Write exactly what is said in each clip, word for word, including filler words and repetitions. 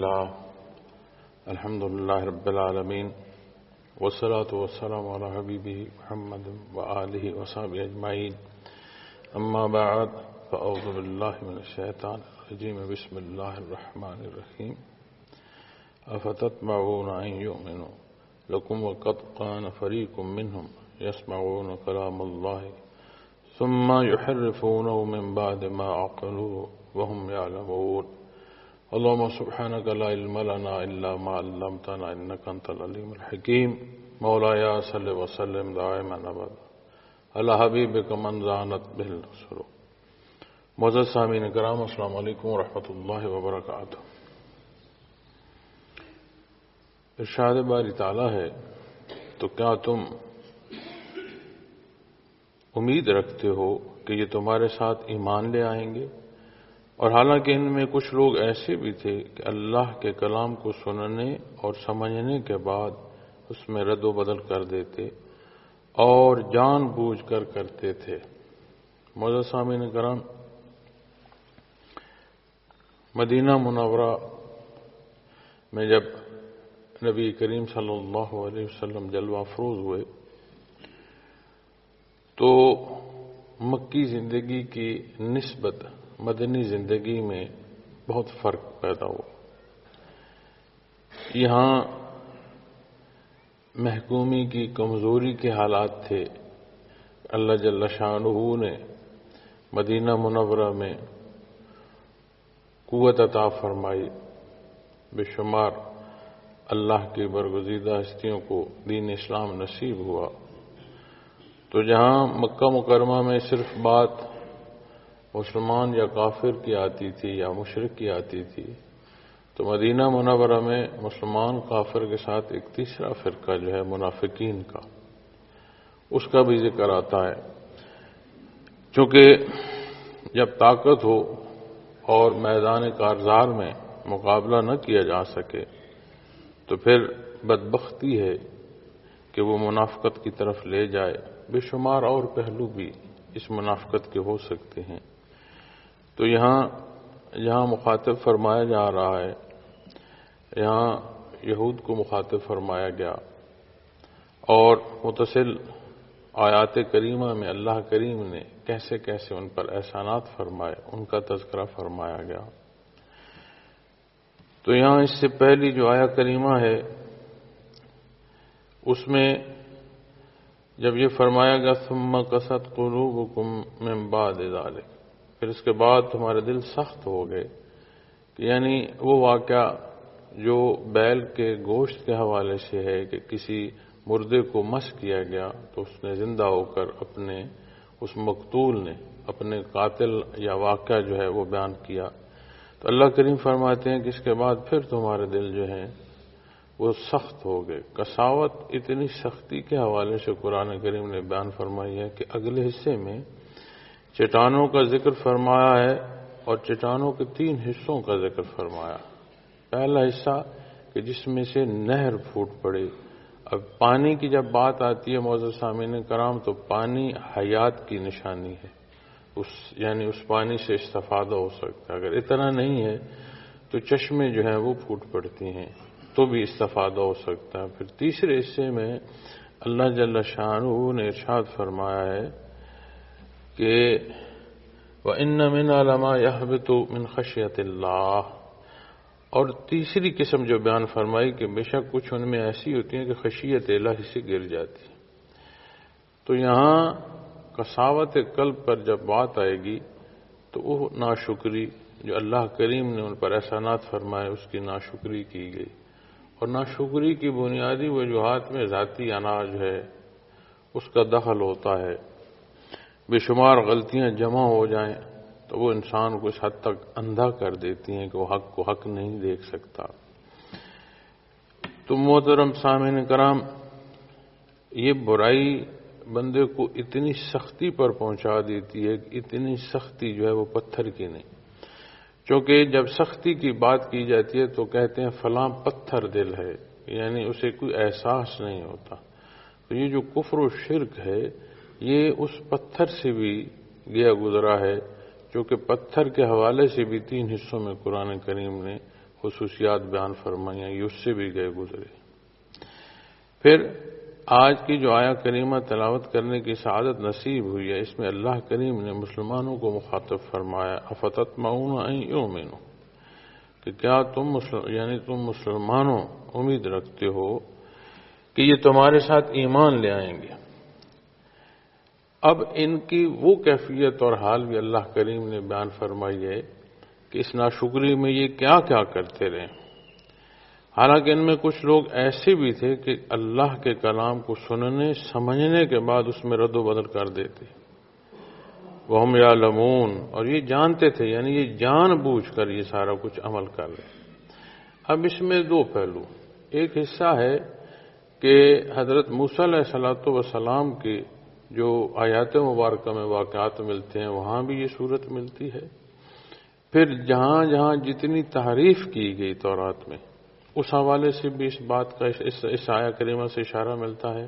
لله الحمد لله رب العالمين والصلاة والسلام على حبيبه محمد وآله وصحبه أجمعين أما بعد فأعوذ بالله من الشيطان الرجيم بسم الله الرحمن الرحيم أفتطمعون أن يؤمنوا لكم وقد كان فريق منهم يسمعون كلام الله ثم يحرفونه من بعد ما عقلوه وهم يعلمون اللهم سبحانك لا علم لنا إلا ما علمتنا إنك أنت العليم الحكيم مولاي صل وسلم دائما أبدا على حبيبك من زانت به الرسل. معزز سامعین کرام، السلام علیکم ورحمۃ اللہ وبرکاتہ. ارشاد باری تعالیٰ ہے، تو کیا تم امید رکھتے ہو کہ یہ تمہارے ساتھ ایمان لے آئیں گے؟ اور حالانکہ ان میں کچھ لوگ ایسے بھی تھے کہ اللہ کے کلام کو سننے اور سمجھنے کے بعد اس میں رد و بدل کر دیتے اور جان بوجھ کر کرتے تھے. معزز سامعین کرام، مدینہ منورہ میں جب نبی کریم صلی اللہ علیہ وسلم جلوہ افروز ہوئے تو مکی زندگی کی نسبت مدنی زندگی میں بہت فرق پیدا ہوا. یہاں محکومی کی کمزوری کے حالات تھے. اللہ جل شانہ نے مدینہ منورہ میں قوت عطا فرمائی. بے شمار اللہ کی برگزیدہ ہستیوں کو دین اسلام نصیب ہوا. تو جہاں مکہ مکرمہ میں صرف بات مسلمان یا کافر کی آتی تھی یا مشرک کی آتی تھی، تو مدینہ منورہ میں مسلمان کافر کے ساتھ ایک تیسرا فرقہ جو ہے منافقین کا، اس کا بھی ذکر آتا ہے. چونکہ جب طاقت ہو اور میدان کارزار میں مقابلہ نہ کیا جا سکے تو پھر بدبختی ہے کہ وہ منافقت کی طرف لے جائے. بے شمار اور پہلو بھی اس منافقت کے ہو سکتے ہیں. تو یہاں یہاں مخاطب فرمایا جا رہا ہے، یہاں یہود کو مخاطب فرمایا گیا اور متصل آیات کریمہ میں اللہ کریم نے کیسے کیسے ان پر احسانات فرمائے ان کا تذکرہ فرمایا گیا. تو یہاں اس سے پہلی جو آیہ کریمہ ہے اس میں جب یہ فرمایا گیا ثم قست قلوبکم من بعد ذلک، پھر اس کے بعد تمہارے دل سخت ہو گئے، یعنی وہ واقعہ جو بیل کے گوشت کے حوالے سے ہے کہ کسی مردے کو مس کیا گیا تو اس نے زندہ ہو کر اپنے اس مقتول نے اپنے قاتل یا واقعہ جو ہے وہ بیان کیا. تو اللہ کریم فرماتے ہیں کہ اس کے بعد پھر تمہارے دل جو ہیں وہ سخت ہو گئے. قساوت اتنی سختی کے حوالے سے قرآن کریم نے بیان فرمائی ہے کہ اگلے حصے میں چٹانوں کا ذکر فرمایا ہے اور چٹانوں کے تین حصوں کا ذکر فرمایا. پہلا حصہ کہ جس میں سے نہر پھوٹ پڑے. اب پانی کی جب بات آتی ہے معزز سامعین کرام تو پانی حیات کی نشانی ہے، اس یعنی اس پانی سے استفادہ ہو سکتا ہے. اگر اتنا نہیں ہے تو چشمے جو ہیں وہ پھوٹ پڑتی ہیں تو بھی استفادہ ہو سکتا ہے. پھر تیسرے حصے میں اللہ جل شانہ نے ارشاد فرمایا ہے کہ وَإِنَّ مِنْهَا لَمَا يَهْبِطُ مِنْ خَشْيَةِ اللَّهِ، اور تیسری قسم جو بیان فرمائی کہ بے شک کچھ ان میں ایسی ہوتی ہیں کہ خشیت الہی سے گر جاتی. تو یہاں قساوت قلب پر جب بات آئے گی تو وہ ناشکری جو اللہ کریم نے ان پر احسانات فرمائے اس کی ناشکری کی گئی. اور ناشکری کی بنیادی وجوہات میں ذاتی اناج ہے، اس کا دخل ہوتا ہے. بے شمار غلطیاں جمع ہو جائیں تو وہ انسان کو اس حد تک اندھا کر دیتی ہیں کہ وہ حق کو حق نہیں دیکھ سکتا. تو محترم سامعین کرام، یہ برائی بندے کو اتنی سختی پر پہنچا دیتی ہے کہ اتنی سختی جو ہے وہ پتھر کی نہیں. چونکہ جب سختی کی بات کی جاتی ہے تو کہتے ہیں فلاں پتھر دل ہے، یعنی اسے کوئی احساس نہیں ہوتا. تو یہ جو کفر و شرک ہے یہ اس پتھر سے بھی گیا گزرا ہے، جو کہ پتھر کے حوالے سے بھی تین حصوں میں قرآن کریم نے خصوصیات بیان فرمائی ہیں، یہ اس سے بھی گئے گزرے۔ پھر آج کی جو آیا کریمہ تلاوت کرنے کی سعادت نصیب ہوئی ہے، اس میں اللہ کریم نے مسلمانوں کو مخاطب فرمایا، افتطمعون ان یؤمنوا، کہ کیا تم مسلم یعنی تم مسلمانوں امید رکھتے ہو کہ یہ تمہارے ساتھ ایمان لے آئیں گے۔ اب ان کی وہ کیفیت اور حال بھی اللہ کریم نے بیان فرمائی ہے کہ اس ناشکری میں یہ کیا کیا کرتے رہے۔ حالانکہ ان میں کچھ لوگ ایسے بھی تھے کہ اللہ کے کلام کو سننے سمجھنے کے بعد اس میں رد و بدل کر دیتے، وہم یعلمون، اور یہ جانتے تھے، یعنی یہ جان بوجھ کر یہ سارا کچھ عمل کر رہے۔ اب اس میں دو پہلو، ایک حصہ ہے کہ حضرت موسیٰ علیہ الصلوۃ والسلام کی جو آیات مبارکہ میں واقعات ملتے ہیں وہاں بھی یہ صورت ملتی ہے، پھر جہاں جہاں جتنی تحریف کی گئی تورات میں اس حوالے سے بھی اس بات کا اس, اس آیہ کریمہ سے اشارہ ملتا ہے،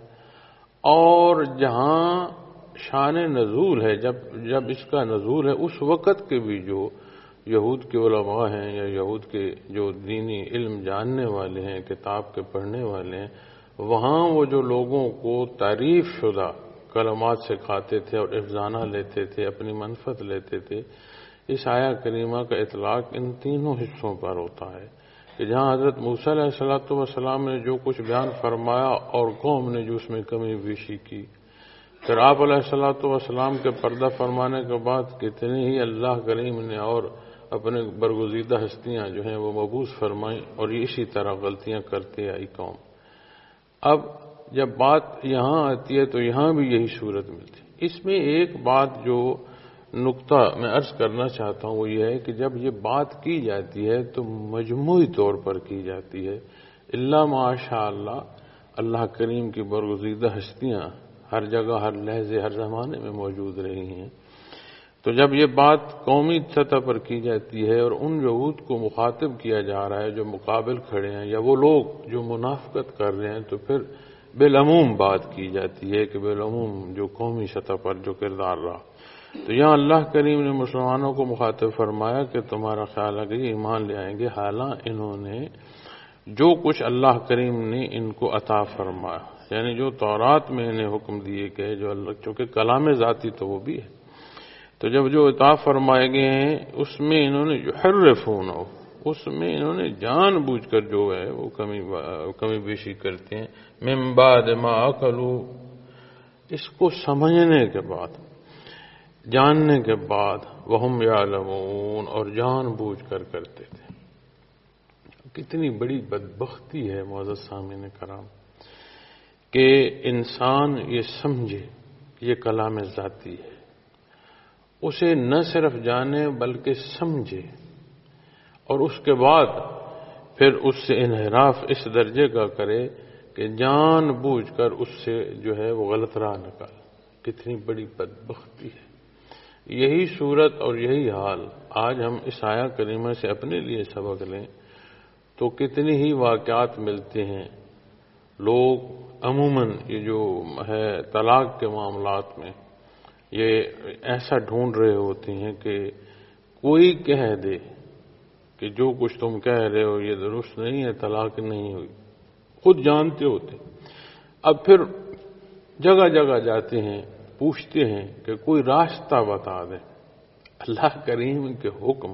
اور جہاں شان نزول ہے، جب جب اس کا نزول ہے اس وقت کے بھی جو یہود کے علماء ہیں یا یہود کے جو دینی علم جاننے والے ہیں، کتاب کے پڑھنے والے ہیں، وہاں وہ جو لوگوں کو تعریف شدہ کلمات سکھاتے تھے اور افزانہ لیتے تھے، اپنی منفعت لیتے تھے، اس آیہ کریمہ کا اطلاق ان تینوں حصوں پر ہوتا ہے کہ جہاں حضرت موسیٰ علیہ الصلوۃ والسلام نے جو کچھ بیان فرمایا اور قوم نے جو اس میں کمی بیشی کی، پھر آپ علیہ الصلوۃ والسلام کے پردہ فرمانے کے بعد کتنی ہی اللہ کریم نے اور اپنے برگزیدہ ہستیاں جو ہیں وہ مبعوث فرمائیں، اور یہ اسی طرح غلطیاں کرتے آئی قوم۔ اب جب بات یہاں آتی ہے تو یہاں بھی یہی صورت ملتی ہے۔ اس میں ایک بات جو نقطہ میں عرض کرنا چاہتا ہوں وہ یہ ہے کہ جب یہ بات کی جاتی ہے تو مجموعی طور پر کی جاتی ہے، اللہ ماشاء اللہ، اللہ کریم کی برگزیدہ ہستیاں ہر جگہ ہر لہجے ہر زمانے میں موجود رہی ہیں۔ تو جب یہ بات قومی سطح پر کی جاتی ہے اور ان یہود کو مخاطب کیا جا رہا ہے جو مقابل کھڑے ہیں یا وہ لوگ جو منافقت کر رہے ہیں، تو پھر بالعموم بات کی جاتی ہے کہ بالعموم جو قومی سطح پر جو کردار رہا۔ تو یہاں اللہ کریم نے مسلمانوں کو مخاطب فرمایا کہ تمہارا خیال ہے کہ ایمان لے آئیں گے، حالانکہ انہوں نے جو کچھ اللہ کریم نے ان کو عطا فرمایا، یعنی جو تورات میں انہیں حکم دیے گئے، جو اللہ چونکہ کلام ذاتی تو وہ بھی ہے، تو جب جو عطا فرمائے گئے ہیں اس میں انہوں نے یحرفون، اس میں انہوں نے جان بوجھ کر جو ہے وہ کمی کمی بیشی کرتے ہیں، من بعد ما عقلوا، اس کو سمجھنے کے بعد، جاننے کے بعد، وہم یعلمون، اور جان بوجھ کر کرتے تھے۔ کتنی بڑی بدبختی ہے معزز سامعین کرام کہ انسان یہ سمجھے یہ کلام ذاتی ہے، اسے نہ صرف جانے بلکہ سمجھے، اور اس کے بعد پھر اس سے انحراف اس درجے کا کرے کہ جان بوجھ کر اس سے جو ہے وہ غلط راہ نکال۔ کتنی بڑی بدبختی ہے۔ یہی صورت اور یہی حال آج ہم اس آیہ کریمہ سے اپنے لیے سبق لیں تو کتنی ہی واقعات ملتے ہیں، لوگ عموماً یہ جو ہے طلاق کے معاملات میں یہ ایسا ڈھونڈ رہے ہوتے ہیں کہ کوئی کہہ دے کہ جو کچھ تم کہہ رہے ہو یہ درست نہیں ہے، طلاق نہیں ہوئی، خود جانتے ہوتے، اب پھر جگہ جگہ جاتے ہیں، پوچھتے ہیں کہ کوئی راستہ بتا دیں۔ اللہ کریم کے حکم،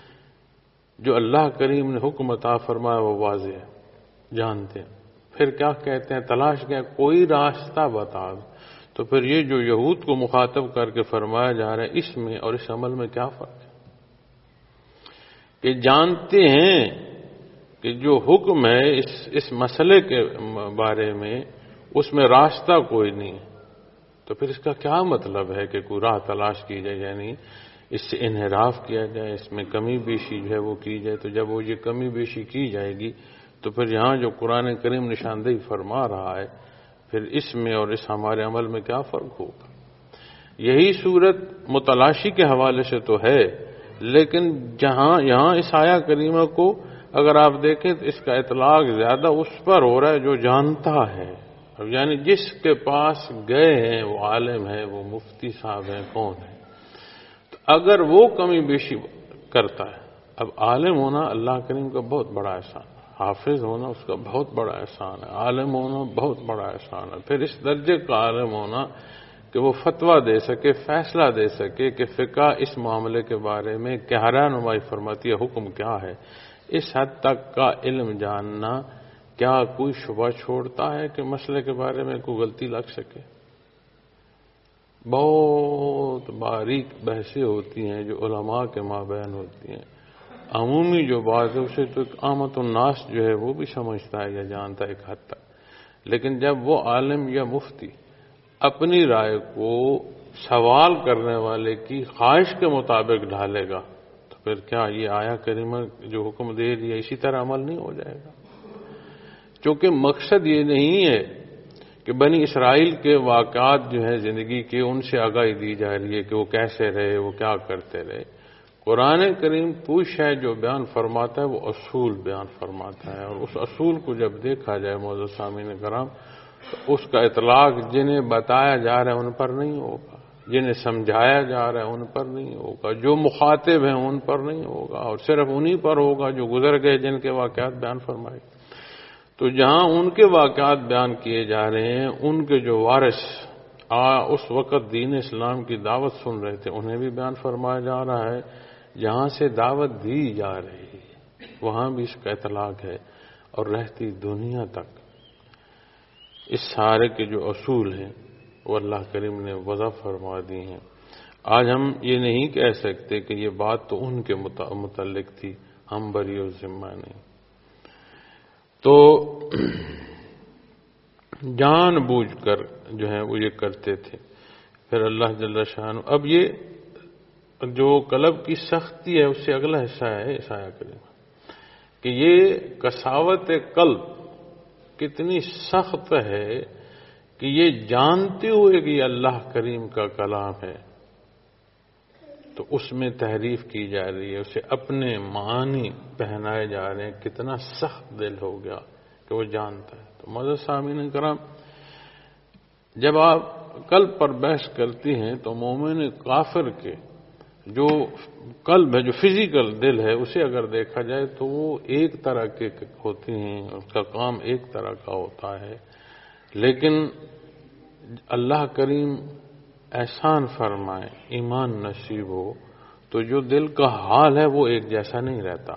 جو اللہ کریم نے حکم عطا فرمایا وہ واضح ہے، جانتے ہیں، پھر کیا کہتے ہیں، تلاش کیا کوئی راستہ بتا دیں۔ تو پھر یہ جو یہود کو مخاطب کر کے فرمایا جا رہا ہے، اس میں اور اس عمل میں کیا فرق ہے کہ جانتے ہیں کہ جو حکم ہے اس اس مسئلے کے بارے میں اس میں راستہ کوئی نہیں ہے، تو پھر اس کا کیا مطلب ہے کہ کوئی راہ تلاش کی جائے، یعنی اس سے انحراف کیا جائے، اس میں کمی بیشی جو ہے وہ کی جائے۔ تو جب وہ یہ کمی بیشی کی جائے گی تو پھر یہاں جو قرآن کریم نشاندہی فرما رہا ہے، پھر اس میں اور اس ہمارے عمل میں کیا فرق ہوگا۔ یہی صورت متلاشی کے حوالے سے تو ہے، لیکن جہاں یہاں اس آیہ کریمہ کو اگر آپ دیکھیں تو اس کا اطلاق زیادہ اس پر ہو رہا ہے جو جانتا ہے، یعنی جس کے پاس گئے ہیں وہ عالم ہے، وہ مفتی صاحب ہیں، کون ہے، تو اگر وہ کمی بیشی کرتا ہے اب عالم ہونا اللہ کریم کا بہت بڑا احسان ہے، حافظ ہونا اس کا بہت بڑا احسان ہے، عالم ہونا بہت بڑا احسان ہے، پھر اس درجے کا عالم ہونا کہ وہ فتویٰ دے سکے، فیصلہ دے سکے کہ فقہ اس معاملے کے بارے میں کیا رہنمائی فرماتی ہے، حکم کیا ہے، اس حد تک کا علم جاننا کیا کوئی شبہ چھوڑتا ہے کہ مسئلے کے بارے میں کوئی غلطی لگ سکے؟ بہت باریک بحثیں ہوتی ہیں جو علماء کے مابین ہوتی ہیں، عمومی جو بات ہے اسے تو ایک عامت الناس جو ہے وہ بھی سمجھتا ہے یا جانتا ہے ایک حد تک، لیکن جب وہ عالم یا مفتی اپنی رائے کو سوال کرنے والے کی خواہش کے مطابق ڈھالے گا تو پھر کیا یہ آیا کریمہ جو حکم دے رہی ہے اسی طرح عمل نہیں ہو جائے گا؟ چونکہ مقصد یہ نہیں ہے کہ بنی اسرائیل کے واقعات جو ہیں زندگی کے ان سے آگاہی دی جا رہی ہے کہ وہ کیسے رہے، وہ کیا کرتے رہے۔ قرآن کریم پوچھ ہے جو بیان فرماتا ہے وہ اصول بیان فرماتا ہے، اور اس اصول کو جب دیکھا جائے معزز سامعین کرام تو اس کا اطلاق جنہیں بتایا جا رہا ہے ان پر نہیں ہوگا، جنہیں سمجھایا جا رہا ہے ان پر نہیں ہوگا، جو مخاطب ہیں ان پر نہیں ہوگا، اور صرف انہی پر ہوگا جو گزر گئے جن کے واقعات بیان فرمائے۔ تو جہاں ان کے واقعات بیان کیے جا رہے ہیں ان کے جو وارث اس وقت دین اسلام کی دعوت سن رہے تھے انہیں بھی بیان فرمایا جا رہا ہے، جہاں سے دعوت دی جا رہی ہے وہاں بھی اس کا اطلاق ہے، اور رہتی دنیا تک اس سارے کے جو اصول ہیں وہ اللہ کریم نے وضع فرما دی ہیں۔ آج ہم یہ نہیں کہہ سکتے کہ یہ بات تو ان کے متعلق تھی، ہم بری و ذمہ نہیں۔ تو جان بوجھ کر جو ہے وہ یہ کرتے تھے۔ پھر اللہ جل شانہ اب یہ جو قلب کی سختی ہے اس سے اگلا حصہ ہے اس آیت کریمہ کہ یہ قساوت قلب کتنی سخت ہے کہ یہ جانتے ہوئے کہ یہ اللہ کریم کا کلام ہے تو اس میں تحریف کی جا رہی ہے، اسے اپنے معنی پہنائے جا رہے ہیں، کتنا سخت دل ہو گیا کہ وہ جانتا ہے۔ تو معزز سامعین کرام جب آپ قلب پر بحث کرتی ہیں تو مومن کافر کے جو قلب ہے، جو فزیکل دل ہے، اسے اگر دیکھا جائے تو وہ ایک طرح کے ہوتے ہیں، اس کا کام ایک طرح کا ہوتا ہے، لیکن اللہ کریم احسان فرمائے ایمان نصیب ہو تو جو دل کا حال ہے وہ ایک جیسا نہیں رہتا،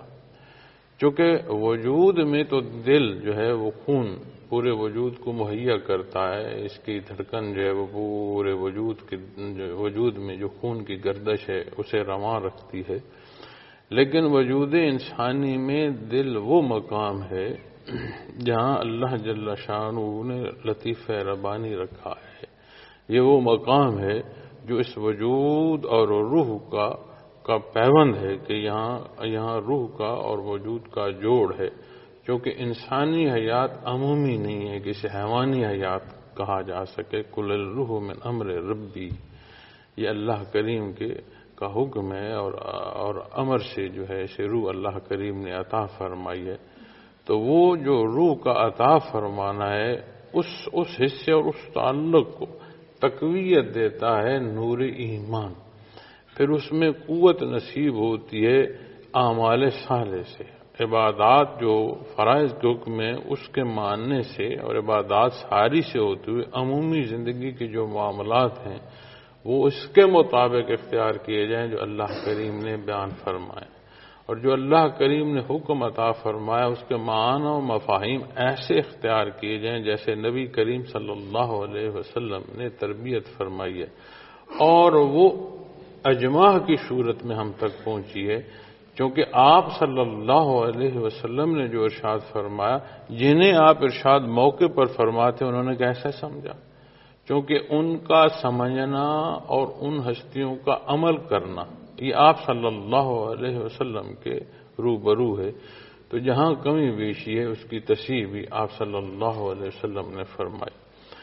چونکہ وجود میں تو دل جو ہے وہ خون پورے وجود کو مہیا کرتا ہے، اس کی دھڑکن جو ہے وہ پورے وجود کے وجود میں جو خون کی گردش ہے اسے رواں رکھتی ہے، لیکن وجود انسانی میں دل وہ مقام ہے جہاں اللہ جل شانہ نے لطیفہ ربانی رکھا ہے، یہ وہ مقام ہے جو اس وجود اور روح کا کا پیوند ہے کہ یہاں یہاں روح کا اور وجود کا جوڑ ہے، کیونکہ انسانی حیات عمومی نہیں ہے کہ اسے حیوانی حیات کہا جا سکے۔ کل الروح من امر ربی، یہ اللہ کریم کے کا حکم ہے اور اور امر سے جو ہے اسے روح اللہ کریم نے عطا فرمائی ہے، تو وہ جو روح کا عطا فرمانا ہے اس اس حصے اور اس تعلق کو تقویت دیتا ہے نور ایمان، پھر اس میں قوت نصیب ہوتی ہے اعمال صالح سے، عبادات جو فرائض کے حکم ہے اس کے ماننے سے اور عبادات ساری سے ہوتے ہوئے عمومی زندگی کے جو معاملات ہیں وہ اس کے مطابق اختیار کیے جائیں جو اللہ کریم نے بیان فرمائے، اور جو اللہ کریم نے حکم عطا فرمایا اس کے معنی و مفاہیم ایسے اختیار کیے جائیں جیسے نبی کریم صلی اللہ علیہ وسلم نے تربیت فرمائی ہے، اور وہ اجماع کی صورت میں ہم تک پہنچی ہے، کیونکہ آپ صلی اللہ علیہ وسلم نے جو ارشاد فرمایا جنہیں آپ ارشاد موقع پر فرماتے انہوں نے کیسے سمجھا، کیونکہ ان کا سمجھنا اور ان ہستیوں کا عمل کرنا یہ آپ صلی اللہ علیہ وسلم کے روبرو ہے، تو جہاں کمی بیشی ہے اس کی تصحیح بھی آپ صلی اللہ علیہ وسلم نے فرمائی۔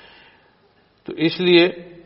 تو اس لیے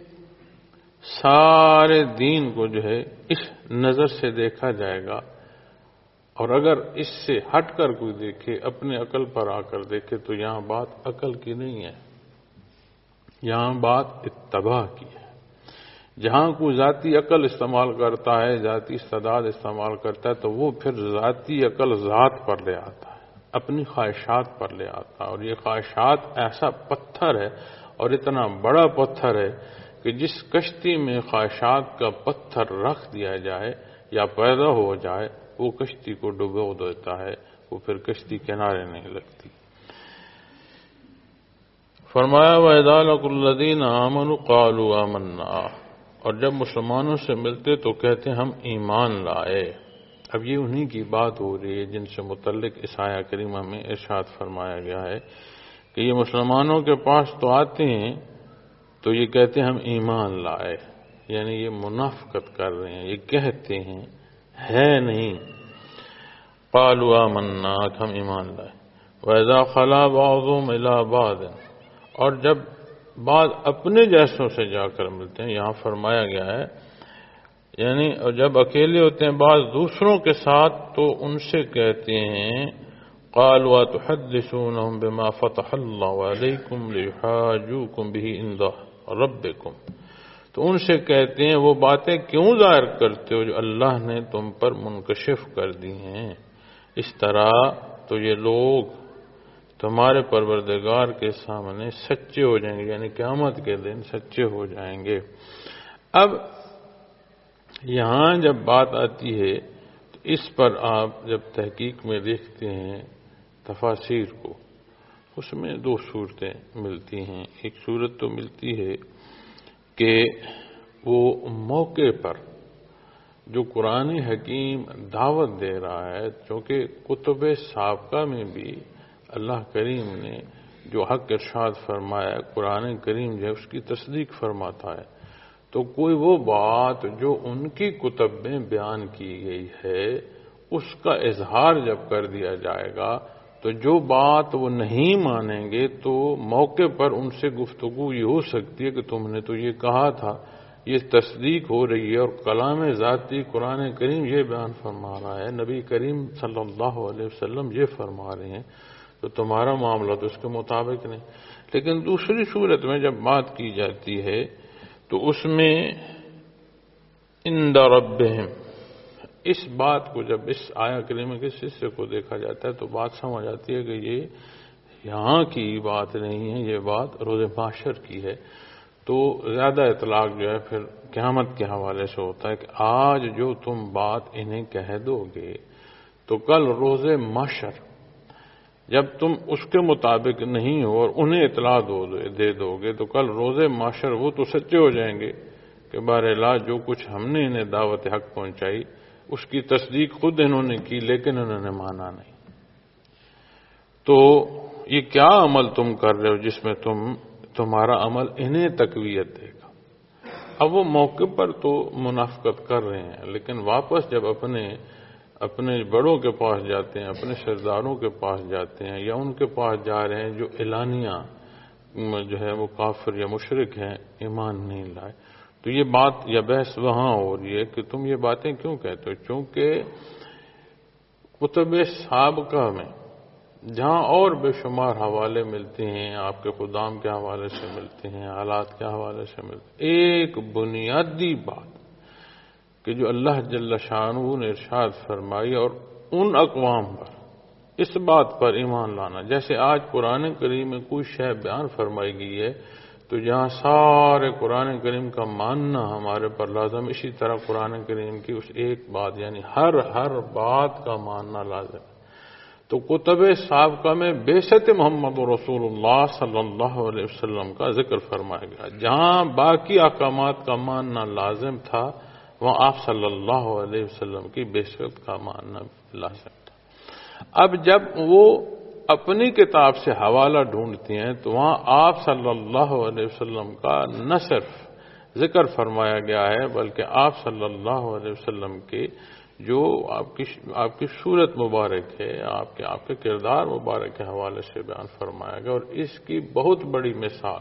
سارے دین کو جو ہے اس نظر سے دیکھا جائے گا، اور اگر اس سے ہٹ کر کوئی دیکھے اپنے عقل پر آ کر دیکھے تو یہاں بات عقل کی نہیں ہے، یہاں بات اتباع کی ہے، جہاں کوئی ذاتی عقل استعمال کرتا ہے، ذاتی استعداد استعمال کرتا ہے، تو وہ پھر ذاتی عقل ذات پر لے آتا ہے، اپنی خواہشات پر لے آتا ہے، اور یہ خواہشات ایسا پتھر ہے اور اتنا بڑا پتھر ہے کہ جس کشتی میں خواہشات کا پتھر رکھ دیا جائے یا پیدا ہو جائے وہ کشتی کو ڈبو دیتا ہے، وہ پھر کشتی کنارے نہیں لگتی۔ فرمایا وَإِذَا لَقُوا الَّذِينَ آمَنُوا قَالُوا آمَنَّا، اور جب مسلمانوں سے ملتے تو کہتے ہم ایمان لائے۔ اب یہ انہی کی بات ہو رہی ہے جن سے متعلق اس آیہ کریمہ میں ارشاد فرمایا گیا ہے کہ یہ مسلمانوں کے پاس تو آتے ہیں تو یہ کہتے ہیں ہم ایمان لائے، یعنی یہ منافقت کر رہے ہیں، یہ کہتے ہیں، ہے نہیں۔ قالوا آمنا، ہم ایمان لائے۔ وَإِذَا خَلَا بَعْضُهُمْ إِلَىٰ بَعْضٍ، اور جب بعض اپنے جیسوں سے جا کر ملتے ہیں، یہاں فرمایا گیا ہے یعنی اور جب اکیلے ہوتے ہیں بعض دوسروں کے ساتھ تو ان سے کہتے ہیں قالوا تحدثونهم بما فتح اللہ علیکم لیحاجوکم بہ عند ربکم، تو ان سے کہتے ہیں وہ باتیں کیوں ظاہر کرتے ہو جو اللہ نے تم پر منکشف کر دی ہیں، اس طرح تو یہ لوگ تمہارے پروردگار کے سامنے سچے ہو جائیں گے، یعنی قیامت کے دن سچے ہو جائیں گے۔ اب یہاں جب بات آتی ہے تو اس پر آپ جب تحقیق میں دیکھتے ہیں تفاسیر کو، اس میں دو صورتیں ملتی ہیں۔ ایک صورت تو ملتی ہے کہ وہ موقع پر جو قرآن حکیم دعوت دے رہا ہے، چونکہ کتب سابقہ میں بھی اللہ کریم نے جو حق ارشاد فرمایا، قرآن کریم جو ہے اس کی تصدیق فرماتا ہے، تو کوئی وہ بات جو ان کی کتب میں بیان کی گئی ہے اس کا اظہار جب کر دیا جائے گا تو جو بات وہ نہیں مانیں گے تو موقع پر ان سے گفتگو یہ ہو سکتی ہے کہ تم نے تو یہ کہا تھا، یہ تصدیق ہو رہی ہے، اور کلام ذاتی قرآن کریم یہ بیان فرما رہا ہے، نبی کریم صلی اللہ علیہ وسلم یہ فرما رہے ہیں، تو تمہارا معاملہ تو اس کے مطابق نہیں۔ لیکن دوسری صورت میں جب بات کی جاتی ہے تو اس میں عند ربہم، اس بات کو جب اس آیہ کریمہ کے حصے کو دیکھا جاتا ہے تو بات سمجھ آتی ہے کہ یہ یہاں کی بات نہیں ہے، یہ بات روز محشر کی ہے۔ تو زیادہ اطلاق جو ہے پھر قیامت کے حوالے سے ہوتا ہے کہ آج جو تم بات انہیں کہہ دو گے تو کل روز محشر جب تم اس کے مطابق نہیں ہو اور انہیں اطلاع دے دو گے تو کل روز محشر وہ تو سچے ہو جائیں گے کہ بہرحال جو کچھ ہم نے انہیں دعوت حق پہنچائی اس کی تصدیق خود انہوں نے کی لیکن انہوں نے مانا نہیں۔ تو یہ کیا عمل تم کر رہے ہو جس میں تم تمہارا عمل انہیں تقویت دے گا؟ اب وہ موقع پر تو منافقت کر رہے ہیں لیکن واپس جب اپنے اپنے بڑوں کے پاس جاتے ہیں، اپنے سرداروں کے پاس جاتے ہیں یا ان کے پاس جا رہے ہیں جو اعلانیہ جو ہے وہ کافر یا مشرک ہیں، ایمان نہیں لائے، تو یہ بات یا بحث وہاں ہو رہی ہے کہ تم یہ باتیں کیوں کہتے ہو؟ چونکہ کتب سابقہ میں جہاں اور بے شمار حوالے ملتے ہیں، آپ کے خدام کے حوالے سے ملتے ہیں، حالات کے حوالے سے ملتے ہیں، ایک بنیادی بات کہ جو اللہ جل شانہ نے ارشاد فرمائی اور ان اقوام پر اس بات پر ایمان لانا، جیسے آج قرآن کریم میں کوئی شے بیان فرمائی گئی ہے تو جہاں سارے قرآن کریم کا ماننا ہمارے پر لازم، اسی طرح قرآن کریم کی اس ایک بات یعنی ہر ہر بات کا ماننا لازم ہے۔ تو کتب سابقہ میں بعثت محمد رسول اللہ صلی اللہ علیہ وسلم کا ذکر فرمایا گیا، جہاں باقی احکامات کا ماننا لازم تھا وہاں آپ صلی اللہ علیہ وسلم کی بعثت کا ماننا لازم تھا۔ اب جب وہ اپنی کتاب سے حوالہ ڈھونڈتی ہیں تو وہاں آپ صلی اللہ علیہ وسلم کا نہ صرف ذکر فرمایا گیا ہے بلکہ آپ صلی اللہ علیہ وسلم کے جو آپ کی آپ کی صورت مبارک ہے، آپ کے آپ کے کردار مبارک کے حوالے سے بیان فرمایا گیا۔ اور اس کی بہت بڑی مثال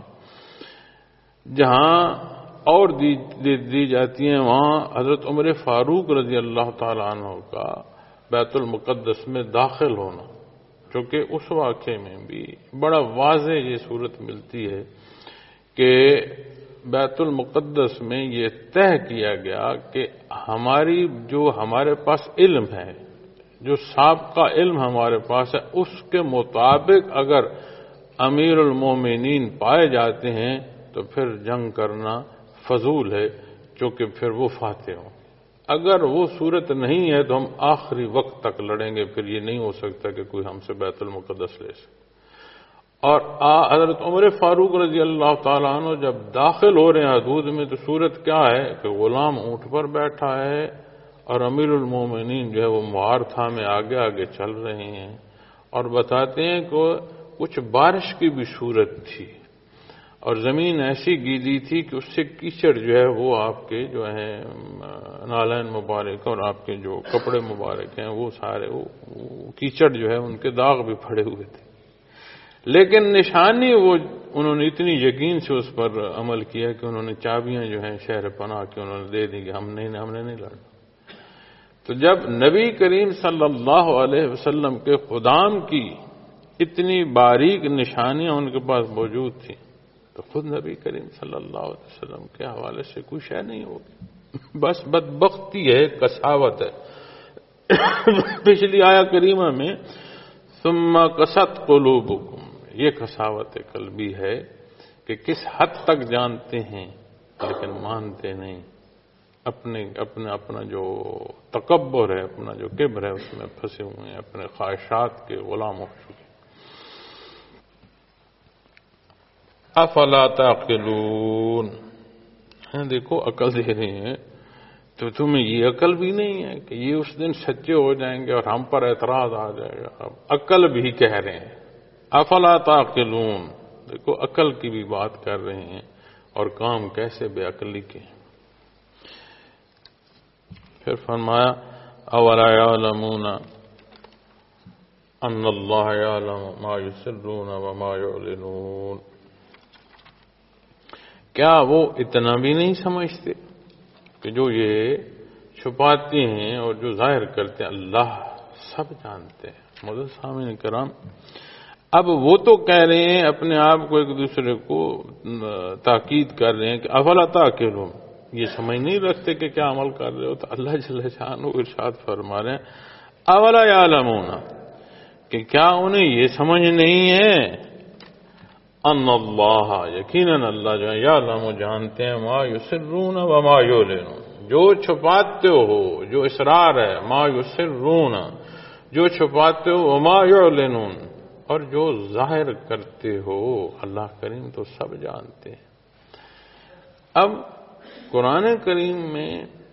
جہاں اور دی, دی, دی جاتی ہیں وہاں حضرت عمر فاروق رضی اللہ تعالیٰ عنہ کا بیت المقدس میں داخل ہونا، چونکہ اس واقعے میں بھی بڑا واضح یہ صورت ملتی ہے کہ بیت المقدس میں یہ طے کیا گیا کہ ہماری جو ہمارے پاس علم ہے، جو سابقہ علم ہمارے پاس ہے، اس کے مطابق اگر امیر المومنین پائے جاتے ہیں تو پھر جنگ کرنا فضول ہے، چونکہ پھر وہ فاتح ہوں۔ اگر وہ صورت نہیں ہے تو ہم آخری وقت تک لڑیں گے، پھر یہ نہیں ہو سکتا کہ کوئی ہم سے بیت المقدس لے سکے۔ اور حضرت عمر فاروق رضی اللہ تعالیٰ عنہ جب داخل ہو رہے ہیں حدود میں تو صورت کیا ہے کہ غلام اونٹ پر بیٹھا ہے اور امیر المومنین جو ہے وہ مہار تھامے آگے آگے چل رہے ہیں، اور بتاتے ہیں کہ کچھ بارش کی بھی صورت تھی اور زمین ایسی گیلی تھی کہ اس سے کیچڑ جو ہے وہ آپ کے جو ہے نالین مبارک اور آپ کے جو کپڑے مبارک ہیں وہ سارے وہ کیچڑ جو ہے ان کے داغ بھی پھڑے ہوئے تھے، لیکن نشانی وہ انہوں نے اتنی یقین سے اس پر عمل کیا کہ انہوں نے چابیاں جو ہیں شہر پناہ کی انہوں نے دے دی کہ ہم نہیں ہم نے نہیں لڑنا۔ تو جب نبی کریم صلی اللہ علیہ وسلم کے خدام کی اتنی باریک نشانیاں ان کے پاس موجود تھیں تو خود نبی کریم صلی اللہ علیہ وسلم کے حوالے سے کوئی شے نہیں ہوگی، بس بدبختی ہے، کساوت ہے۔ پچھلی آیا کریمہ میں ثم قست قلوبکم، یہ کساوت قلبی ہے کہ کس حد تک جانتے ہیں لیکن مانتے نہیں، اپنے اپنا اپنا جو تکبر ہے، اپنا جو کبر ہے اس میں پھنسے ہوئے ہیں، اپنے خواہشات کے غلام ہو چکے۔ افلا تعقلون، دیکھو عقل دے رہے ہیں تو تمہیں یہ عقل بھی نہیں ہے کہ یہ اس دن سچے ہو جائیں گے اور ہم پر اعتراض آ جائے گا، اب عقل بھی کہہ رہے ہیں افلا تعقلون، دیکھو عقل کی بھی بات کر رہے ہیں اور کام کیسے بے عقلی کے۔ پھر فرمایا اولا یعلمون ان اللہ یعلم ما یسرون وما یعلنون، کیا وہ اتنا بھی نہیں سمجھتے کہ جو یہ چھپاتے ہیں اور جو ظاہر کرتے ہیں اللہ سب جانتے ہیں۔ معزز سامعین کرام، اب وہ تو کہہ رہے ہیں اپنے آپ کو ایک دوسرے کو تاکید کر رہے ہیں کہ افلا تعقلون، یہ سمجھ نہیں رکھتے کہ کیا عمل کر رہے ہو، تو اللہ جل شانہ ارشاد فرما رہے ہیں اولا یعلمون، کہ کیا انہیں یہ سمجھ نہیں ہے ان اللہ، یقیناً اللہ جو ہے یعلم، جانتے ہیں ما یسرون وما یعلنون، جو چھپاتے ہو، جو اسرار ہے، ما یسرون جو چھپاتے ہو، وما یعلنون اور جو ظاہر کرتے ہو، اللہ کریم تو سب جانتے ہیں۔ اب قرآن کریم میں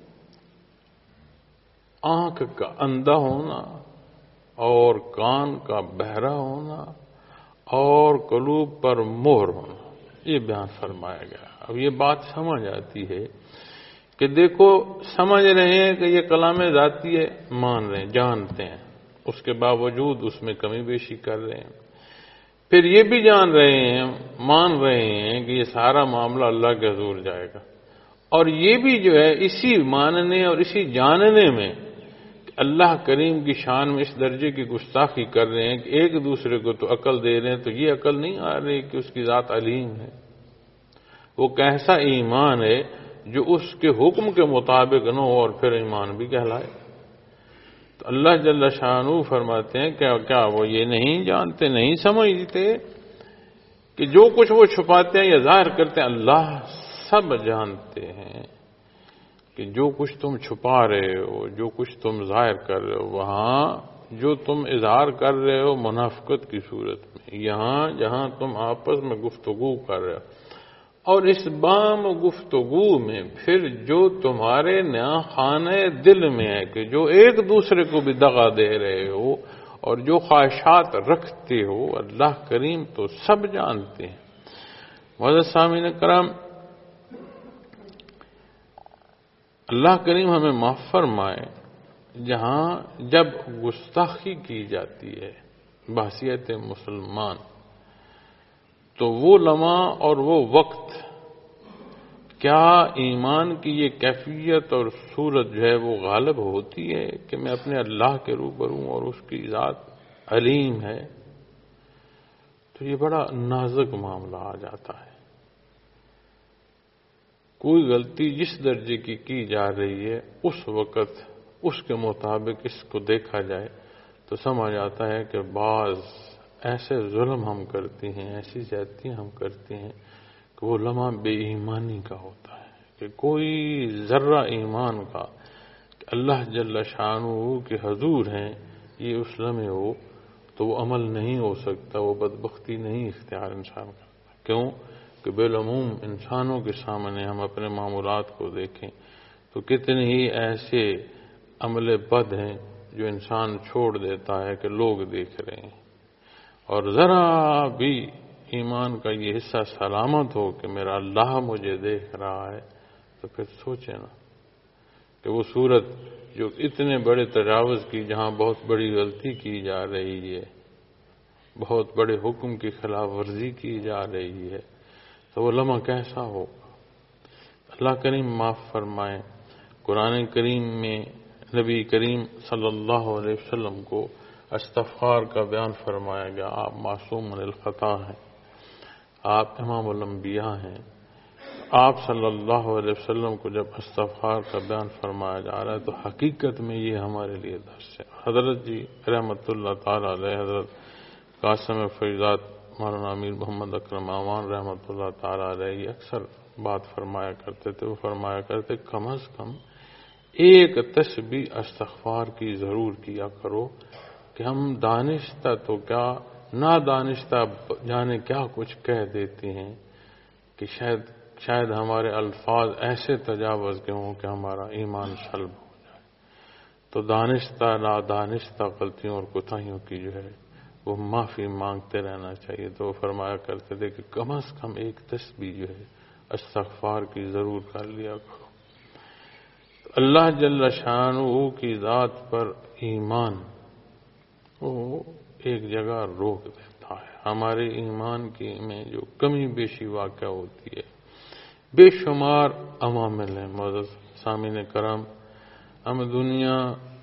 آنکھ کا اندھا ہونا اور کان کا بہرا ہونا اور قلوب پر مہر ہونا یہ بیان فرمایا گیا۔ اب یہ بات سمجھ آتی ہے کہ دیکھو سمجھ رہے ہیں کہ یہ کلام ذاتی ہے، مان رہے ہیں، جانتے ہیں، اس کے باوجود اس میں کمی بیشی کر رہے ہیں، پھر یہ بھی جان رہے ہیں، مان رہے ہیں کہ یہ سارا معاملہ اللہ کے حضور جائے گا، اور یہ بھی جو ہے اسی ماننے اور اسی جاننے میں اللہ کریم کی شان میں اس درجے کی گستاخی کر رہے ہیں کہ ایک دوسرے کو تو عقل دے رہے ہیں تو یہ عقل نہیں آ رہی کہ اس کی ذات علیم ہے۔ وہ کیسا ایمان ہے جو اس کے حکم کے مطابق نہ ہو اور پھر ایمان بھی کہلائے؟ تو اللہ جل شانہ فرماتے ہیں کہ کیا وہ یہ نہیں جانتے، نہیں سمجھتے کہ جو کچھ وہ چھپاتے ہیں یا ظاہر کرتے ہیں اللہ سب جانتے ہیں، کہ جو کچھ تم چھپا رہے ہو، جو کچھ تم ظاہر کر رہے ہو، وہاں جو تم اظہار کر رہے ہو منافقت کی صورت میں، یہاں جہاں تم آپس میں گفتگو کر رہے ہو، اور اس بام گفتگو میں پھر جو تمہارے نیا خانہ دل میں ہے کہ جو ایک دوسرے کو بھی دغا دے رہے ہو اور جو خواہشات رکھتے ہو، اللہ کریم تو سب جانتے ہیں۔ معزز سامعین کرام، اللہ کریم ہمیں معاف فرمائے، جہاں جب گستاخی کی جاتی ہے بحیثیت مسلمان تو وہ لمحہ اور وہ وقت کیا ایمان کی یہ کیفیت اور صورت جو ہے وہ غالب ہوتی ہے کہ میں اپنے اللہ کے روبرو ہوں اور اس کی ذات علیم ہے، تو یہ بڑا نازک معاملہ آ جاتا ہے۔ کوئی غلطی جس درجے کی کی جا رہی ہے اس وقت اس کے مطابق اس کو دیکھا جائے تو سمجھ آتا ہے کہ بعض ایسے ظلم ہم کرتے ہیں، ایسی زیادتیاں ہم کرتے ہیں کہ وہ لمحہ بے ایمانی کا ہوتا ہے، کہ کوئی ذرہ ایمان کا کہ اللہ جل شانہ کے حضور ہیں یہ اس لمحے ہو تو وہ عمل نہیں ہو سکتا، وہ بدبختی نہیں اختیار انسان کرتا۔ کیوں کہ بالعموم انسانوں کے سامنے ہم اپنے معمولات کو دیکھیں تو کتنے ہی ایسے عمل بد ہیں جو انسان چھوڑ دیتا ہے کہ لوگ دیکھ رہے ہیں، اور ذرا بھی ایمان کا یہ حصہ سلامت ہو کہ میرا اللہ مجھے دیکھ رہا ہے تو پھر سوچے نا کہ وہ صورت جو اتنے بڑے تجاوز کی، جہاں بہت بڑی غلطی کی جا رہی ہے، بہت بڑے حکم کی خلاف ورزی کی جا رہی ہے، تو وہ لمحہ کیسا ہوگا۔ اللہ کریم معاف فرمائے، قرآن کریم میں نبی کریم صلی اللہ علیہ وسلم کو استغفار کا بیان فرمایا گیا۔ آپ معصوم من الخطا ہیں، آپ امام الانبیاء ہیں، آپ صلی اللہ علیہ وسلم کو جب استغفار کا بیان فرمایا جا رہا ہے تو حقیقت میں یہ ہمارے لیے درس ہے۔ حضرت جی رحمت اللہ تعالی علیہ، حضرت قاسم فیضات مولانا امیر محمد اکرم اعوان رحمت اللہ تعالی علیہ یہ اکثر بات فرمایا کرتے تھے، وہ فرمایا کرتے کم از کم ایک تسبیح استغفار کی ضرور کیا کرو کہ ہم دانشتہ تو کیا نادانشتہ جانے کیا کچھ کہہ دیتے ہیں کہ شاید شاید ہمارے الفاظ ایسے تجاوز کے ہوں کہ ہمارا ایمان سلب ہو جائے۔ تو دانشتہ نادانشتہ غلطیوں اور کوتاہیوں کی جو ہے وہ معافی مانگتے رہنا چاہیے۔ تو وہ فرمایا کرتے تھے کہ کم از کم ایک تسبیح جو ہے استغفار کی ضرور کر لیا کرو۔ اللہ جل شانہ کی ذات پر ایمان وہ ایک جگہ روک دیتا ہے۔ ہمارے ایمان کی میں جو کمی بیشی واقع ہوتی ہے، بے شمار عوامل ہیں۔ معزز سامعین کرام، ہم دنیا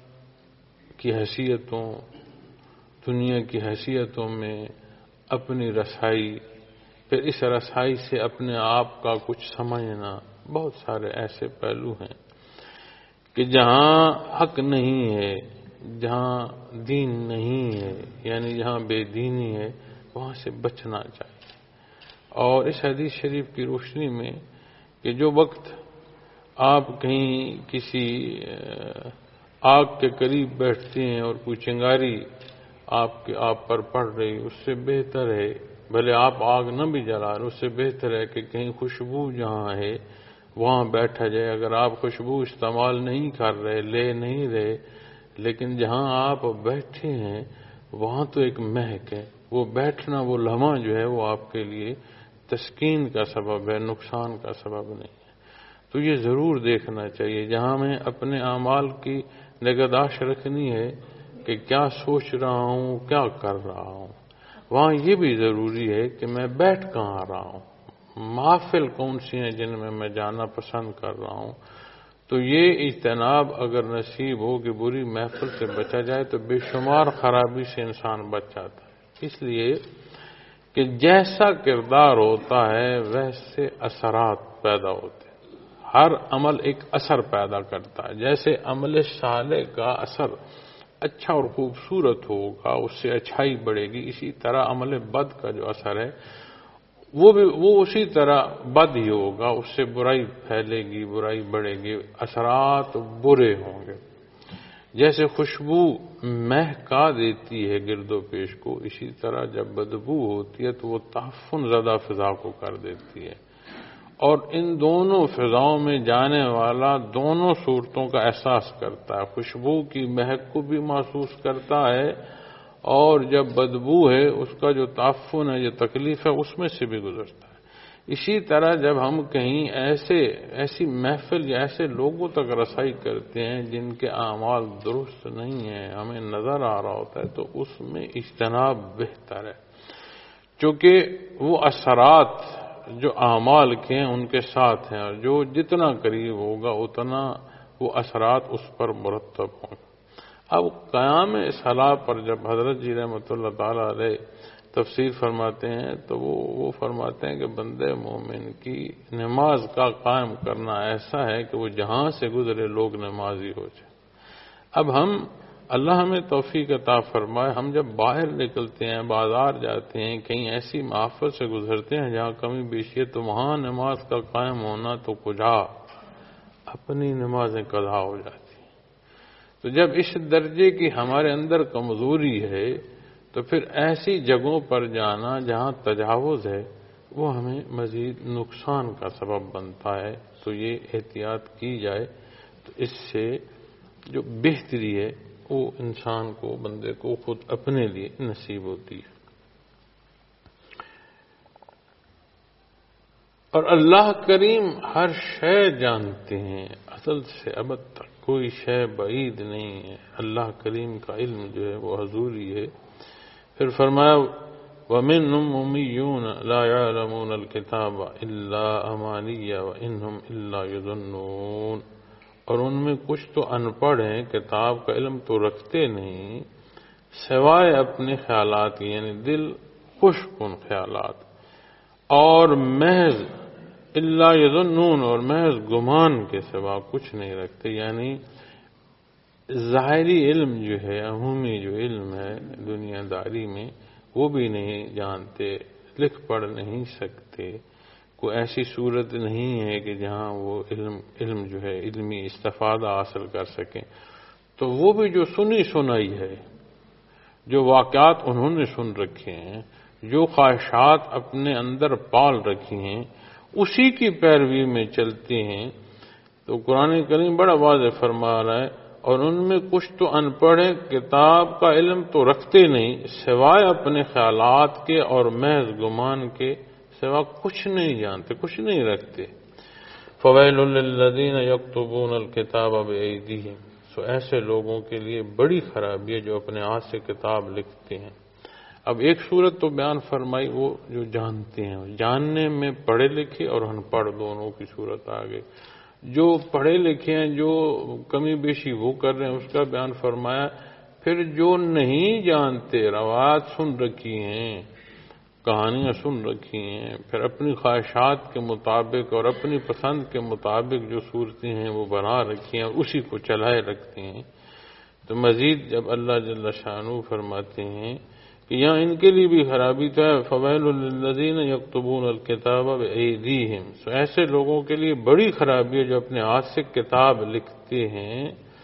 کی حیثیتوں دنیا کی حیثیتوں میں اپنی رسائی، پھر اس رسائی سے اپنے آپ کا کچھ سمجھنا، بہت سارے ایسے پہلو ہیں کہ جہاں حق نہیں ہے، جہاں دین نہیں ہے، یعنی جہاں بے دینی ہے، وہاں سے بچنا چاہیے۔ اور اس حدیث شریف کی روشنی میں کہ جو وقت آپ کہیں کسی آگ کے قریب بیٹھتے ہیں اور کوئی چنگاری آپ کے آپ پر پڑ رہی، اس سے بہتر ہے، بھلے آپ آگ نہ بھی جلا رہے، اس سے بہتر ہے کہ کہیں خوشبو جہاں ہے وہاں بیٹھا جائے۔ اگر آپ خوشبو استعمال نہیں کر رہے، لے نہیں رہے، لیکن جہاں آپ بیٹھے ہیں وہاں تو ایک مہک ہے، وہ بیٹھنا، وہ لمحہ جو ہے وہ آپ کے لیے تسکین کا سبب ہے، نقصان کا سبب نہیں ہے۔ تو یہ ضرور دیکھنا چاہیے جہاں میں اپنے اعمال کی نگہداشت رکھنی ہے کہ کیا سوچ رہا ہوں، کیا کر رہا ہوں، وہاں یہ بھی ضروری ہے کہ میں بیٹھ کہاں رہا ہوں، محافل کون سی ہیں جن میں میں جانا پسند کر رہا ہوں۔ تو یہ اجتناب اگر نصیب ہو کہ بری محفل سے بچا جائے تو بے شمار خرابی سے انسان بچ جاتا ہے۔ اس لیے کہ جیسا کردار ہوتا ہے ویسے اثرات پیدا ہوتے ہیں۔ ہر عمل ایک اثر پیدا کرتا ہے۔ جیسے عمل صالح کا اثر اچھا اور خوبصورت ہوگا، اس سے اچھائی بڑھے گی، اسی طرح عمل بد کا جو اثر ہے وہ بھی وہ اسی طرح بد ہی ہوگا، اس سے برائی پھیلے گی، برائی بڑھے گی، اثرات برے ہوں گے۔ جیسے خوشبو مہکا دیتی ہے گرد و پیش کو، اسی طرح جب بدبو ہوتی ہے تو وہ تعفن زدہ فضا کو کر دیتی ہے، اور ان دونوں فضاؤں میں جانے والا دونوں صورتوں کا احساس کرتا ہے، خوشبو کی مہک کو بھی محسوس کرتا ہے، اور جب بدبو ہے اس کا جو تعفن ہے، جو تکلیف ہے، اس میں سے بھی گزرتا ہے۔ اسی طرح جب ہم کہیں ایسے ایسی محفل یا ایسے لوگوں تک رسائی کرتے ہیں جن کے اعمال درست نہیں ہیں، ہمیں نظر آ رہا ہوتا ہے، تو اس میں اجتناب بہتر ہے، چونکہ وہ اثرات جو اعمال کے ہیں ان کے ساتھ ہیں، اور جو جتنا قریب ہوگا اتنا وہ اثرات اس پر مرتب ہوں گے۔ اب قیام صلاح پر جب حضرت جی رحمۃ اللہ تعالی علیہ تفسیر فرماتے ہیں تو وہ وہ فرماتے ہیں کہ بندے مومن کی نماز کا قائم کرنا ایسا ہے کہ وہ جہاں سے گزرے لوگ نمازی ہو جائے۔ اب ہم اللہ ہمیں توفیق عطا فرمائے، ہم جب باہر نکلتے ہیں، بازار جاتے ہیں، کہیں ایسی محافل سے گزرتے ہیں جہاں کمی بیشی ہے، تو وہاں نماز کا قائم ہونا تو کجا، اپنی نمازیں قضا ہو جاتی ہیں۔ تو جب اس درجے کی ہمارے اندر کمزوری ہے تو پھر ایسی جگہوں پر جانا جہاں تجاوز ہے وہ ہمیں مزید نقصان کا سبب بنتا ہے۔ تو یہ احتیاط کی جائے تو اس سے جو بہتری ہے وہ انسان کو، بندے کو خود اپنے لیے نصیب ہوتی ہے۔ اور اللہ کریم ہر شے جانتے ہیں، اصل سے ابد تک کوئی شے بعید نہیں ہے۔ اللہ کریم کا علم جو ہے وہ حضوری ہے۔ پھر فرمایا وَمِنْهُمْ أُمِّيُّونَ لَا يَعْلَمُونَ الْكِتَابَ إِلَّا أَمَانِيَّ وَإِنْهُمْ إِلَّا يُظُنُّونَ، اور ان میں کچھ تو ان پڑھ ہیں، کتاب کا علم تو رکھتے نہیں سوائے اپنے خیالات کی، یعنی دل خوش کن خیالات، اور محض الا یظنون، اور محض گمان کے سوا کچھ نہیں رکھتے۔ یعنی ظاہری علم جو ہے، عمومی جو علم ہے دنیا داری میں، وہ بھی نہیں جانتے، لکھ پڑھ نہیں سکتے، کوئی ایسی صورت نہیں ہے کہ جہاں وہ علم علم جو ہے علمی استفادہ حاصل کر سکیں۔ تو وہ بھی جو سنی سنائی ہے، جو واقعات انہوں نے سن رکھے ہیں، جو خواہشات اپنے اندر پال رکھی ہیں، اسی کی پیروی میں چلتے ہیں۔ تو قرآن کریم بڑا واضح فرما رہا ہے اور ان میں کچھ تو ان پڑھ ہیں، کتاب کا علم تو رکھتے نہیں سوائے اپنے خیالات کے اور محض گمان کے سوا کچھ نہیں جانتے، کچھ نہیں رکھتے۔ فَوَيْلٌ لِّلَّذِينَ يَكْتُبُونَ الْكِتَابَ بِأَيْدِيهِمْ، سو ایسے لوگوں کے لیے بڑی خرابی ہے جو اپنے ہاتھ سے کتاب لکھتے ہیں۔ اب ایک صورت تو بیان فرمائی وہ جو جانتے ہیں، جاننے میں پڑھے لکھے اور ان پڑھ دونوں کی صورت آ گئی۔ جو پڑھے لکھے ہیں، جو کمی بیشی وہ کر رہے ہیں اس کا بیان فرمایا۔ پھر جو نہیں جانتے، روایات سن رکھی ہیں، کہانیاں سن رکھی ہیں، پھر اپنی خواہشات کے مطابق اور اپنی پسند کے مطابق جو صورتیں ہیں وہ بنا رکھی ہیں اور اسی کو چلائے رکھتے ہیں۔ تو مزید جب اللہ جل شانہ فرماتے ہیں کہ یہاں ان کے لیے بھی خرابی تو ہے، فَوَيْلٌ لِّلَّذِينَ يَكْتُبُونَ الْكِتَابَ بِأَيْدِيهِمْ، سو ایسے لوگوں کے لیے بڑی خرابی ہے جو اپنے ہاتھ سے کتاب لکھتے ہیں۔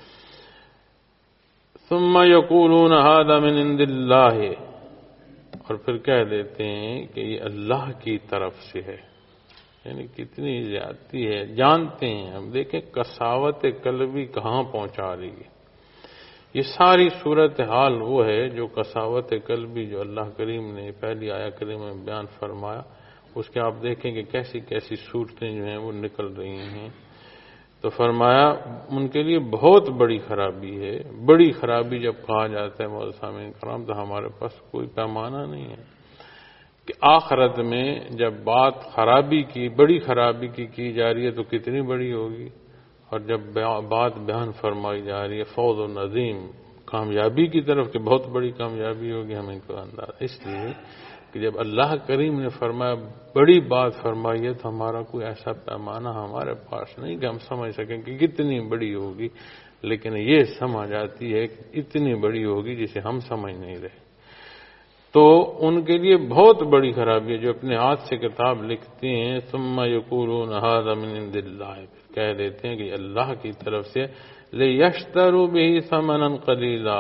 ثُمَّ يَقُولُونَ هَذَا مِنْ عِنْدِ اللَّهِ، اور پھر کہہ دیتے ہیں کہ یہ اللہ کی طرف سے ہے۔ یعنی کتنی زیادتی ہے، جانتے ہیں۔ ہم دیکھیں قساوت قلبی کہاں پہنچا رہی ہے۔ یہ ساری صورتحال وہ ہے جو قساوت قلبی جو اللہ کریم نے پہلی آیت کریم میں بیان فرمایا، اس کے آپ دیکھیں کہ کیسی کیسی صورتیں جو ہیں وہ نکل رہی ہیں۔ تو فرمایا ان کے لیے بہت بڑی خرابی ہے۔ بڑی خرابی جب کہا جاتا ہے معزز سامعین کرام تو ہمارے پاس کوئی پیمانہ نہیں ہے کہ آخرت میں جب بات خرابی کی، بڑی خرابی کی کی جا رہی ہے تو کتنی بڑی ہوگی، اور جب بات بیان فرمائی جا رہی ہے فوز و عظیم، کامیابی کی طرف کہ بہت بڑی کامیابی ہوگی، ہمیں کوئی انداز۔ اس لیے کہ جب اللہ کریم نے فرمایا بڑی بات فرمائی ہے تو ہمارا کوئی ایسا پیمانہ ہمارے پاس نہیں کہ ہم سمجھ سکیں کہ کتنی بڑی ہوگی، لیکن یہ سمجھ آتی ہے کہ اتنی بڑی ہوگی جسے ہم سمجھ نہیں رہے۔ تو ان کے لیے بہت بڑی خرابی ہے جو اپنے ہاتھ سے کتاب لکھتے ہیں۔ ثم یقولون ھذا من عند اللہ، کہہ دیتے ہیں کہ اللہ کی طرف سے، لیشتروا بہ ثمنا قلیلا،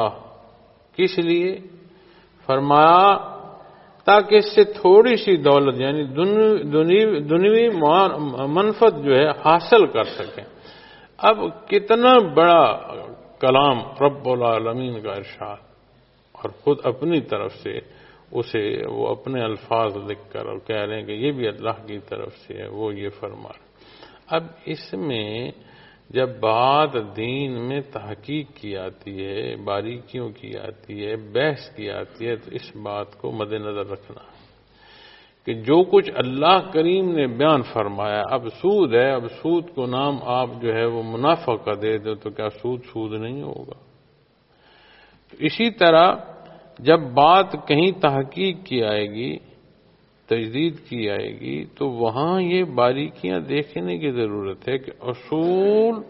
کس لیے؟ فرمایا تاکہ اس سے تھوڑی سی دولت یعنی دنیوی منفعت جو ہے حاصل کر سکیں۔ اب کتنا بڑا کلام رب العالمین کا ارشاد، اور خود اپنی طرف سے اسے وہ اپنے الفاظ لکھ کر اور کہہ رہے ہیں کہ یہ بھی اللہ کی طرف سے ہے، وہ یہ فرما رہے۔ اب اس میں جب بات دین میں تحقیق کی آتی ہے، باریکیوں کی آتی ہے، بحث کی آتی ہے، تو اس بات کو مد نظر رکھنا ہے کہ جو کچھ اللہ کریم نے بیان فرمایا، اب سود ہے، اب سود کو نام آپ جو ہے وہ منافع کا دے دو تو کیا سود سود نہیں ہوگا؟ اسی طرح جب بات کہیں تحقیق کی آئے گی، تجدید کی آئے گی، تو وہاں یہ باریکیاں دیکھنے کی ضرورت ہے کہ اصول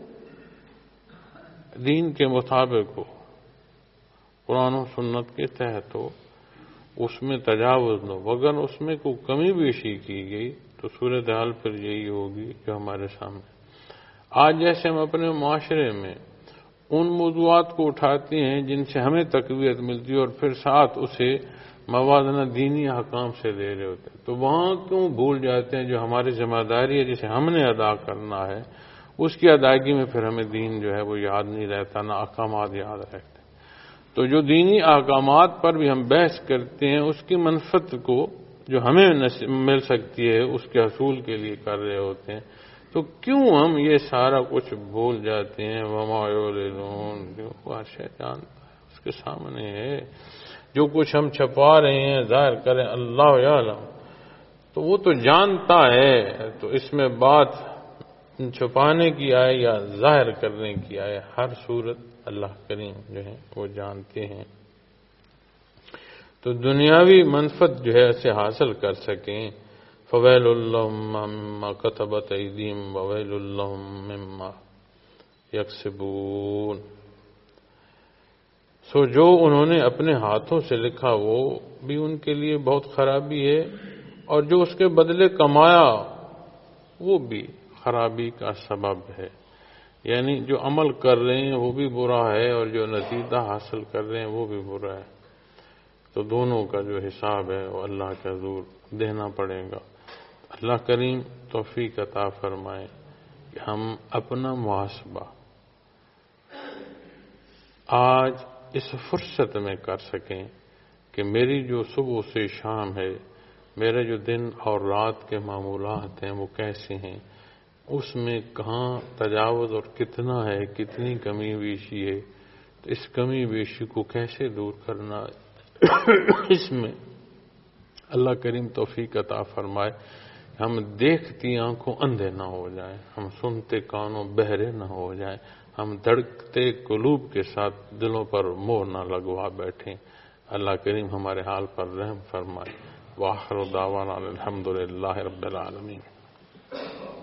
دین کے مطابق ہو، قرآن و سنت کے تحت ہو، اس میں تجاوز نہ ہو۔ اگر اس میں کوئی کمی بیشی کی گئی تو صورتحال پھر یہی ہوگی جو ہمارے سامنے آج۔ جیسے ہم اپنے معاشرے میں ان موضوعات کو اٹھاتے ہیں جن سے ہمیں تقویت ملتی ہے اور پھر ساتھ اسے موازنہ دینی حکام سے دے رہے ہوتے ہیں، تو وہاں کیوں بھول جاتے ہیں جو ہماری ذمہ داری ہے جسے ہم نے ادا کرنا ہے، اس کی ادائیگی میں پھر ہمیں دین جو ہے وہ یاد نہیں رہتا، نہ احکامات یاد رہتے۔ تو جو دینی احکامات پر بھی ہم بحث کرتے ہیں، اس کی منفعت کو جو ہمیں مل سکتی ہے اس کے حصول کے لیے کر رہے ہوتے ہیں، تو کیوں ہم یہ سارا کچھ بھول جاتے ہیں؟ وما یعلنون، جو شیطان اس کے سامنے ہے، جو کچھ ہم چھپا رہے ہیں ظاہر کریں اللہ یعلم، تو وہ تو جانتا ہے۔ تو اس میں بات چھپانے کی آئے یا ظاہر کرنے کی آئے، ہر صورت اللہ کریم جو ہے وہ جانتے ہیں۔ تو دنیاوی منفعت جو ہے اسے حاصل کر سکیں، فویل اللہم مما کتبت ایدیہم وویل اللہم مما یکسبون، سو جو انہوں نے اپنے ہاتھوں سے لکھا وہ بھی ان کے لیے بہت خرابی ہے، اور جو اس کے بدلے کمایا وہ بھی خرابی کا سبب ہے۔ یعنی جو عمل کر رہے ہیں وہ بھی برا ہے، اور جو نتیجہ حاصل کر رہے ہیں وہ بھی برا ہے۔ تو دونوں کا جو حساب ہے وہ اللہ کے حضور دینا پڑے گا۔ اللہ کریم توفیق عطا فرمائے کہ ہم اپنا محاسبہ آج اس فرصت میں کر سکیں کہ میری جو صبح سے شام ہے، میرے جو دن اور رات کے معمولات ہیں وہ کیسے ہیں، اس میں کہاں تجاوز اور کتنا ہے، کتنی کمی بیشی ہے، تو اس کمی بیشی کو کیسے دور کرنا ہے، اس میں اللہ کریم توفیق عطا فرمائے ہم دیکھتی آنکھوں اندھے نہ ہو جائیں، ہم سنتے کانوں بہرے نہ ہو جائیں، ہم دھڑکتے قلوب کے ساتھ دلوں پر مور نہ لگوا بیٹھیں۔ اللہ کریم ہمارے حال پر رحم فرمائے۔ وآخر دعوانا الحمدللہ رب العالمین۔